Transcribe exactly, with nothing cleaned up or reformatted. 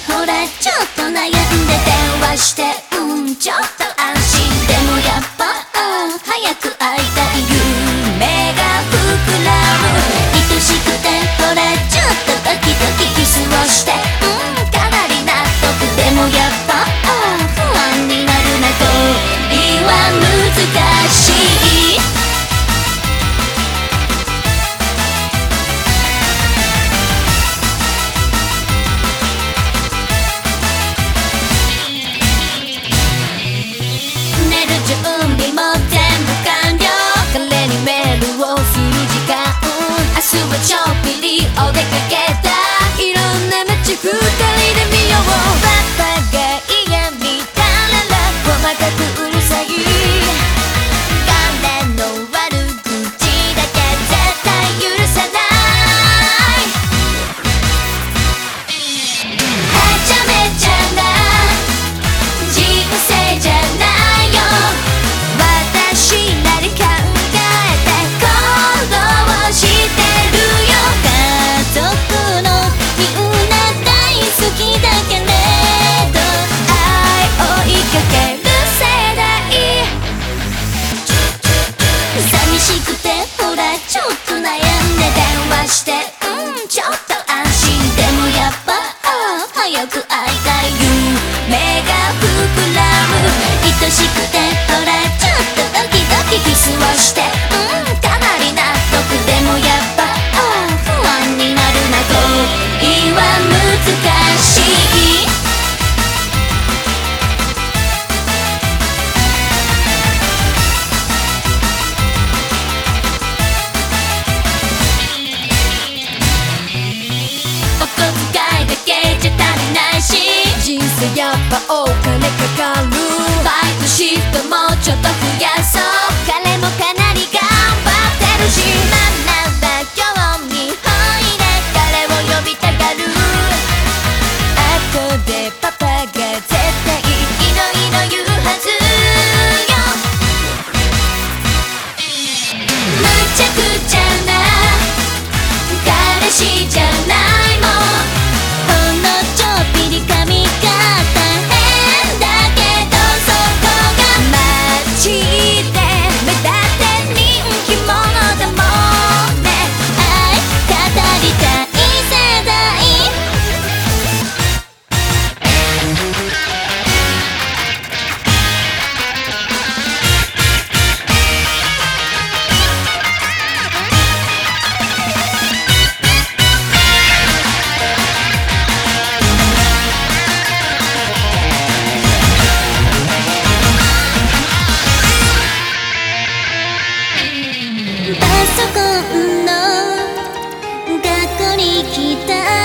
ほらちょっと悩んで電話してうんちょっと安心でもやっぱ、うん、早く会いたい夢が膨らむ愛しくてほらちょっとドキドキキスをしてうんかなり納得でもやっぱ、うん、不安になるな恋は難しい準備も全部完了彼にメールをする時間明日はちょっぴりお出かけだいろんな街二人で見ようパパが嫌みたらら細かくうるさい彼の悪口だけ絶対許さないはちゃめちゃな人生じゃないよ私なり考えて行動してるよ家族のみんな大好きだけれど愛を追いかける世代寂しくてほらちょっと悩んで電話してうんちょっと安心でもやっぱ、ああ早く会いたい夢が膨らむ愛しくてほらちょっとドキドキキスをしてうんかなり納得でもやっぱ、ああ不安になるな恋は難しいお小遣いだけじゃ足りないし人生やっぱお金かかるバイトシフトもちょっと増やそう彼もかなり頑張ってるしなんなら興味本位で彼を呼びたがる後でパパが絶対いろいろ言うはずよむちゃくちゃな彼氏じゃないもんほんのちょっぴり髪型変だけどそこが街で目立って人気者だもんね愛語りたい世代パソコンの学校に来た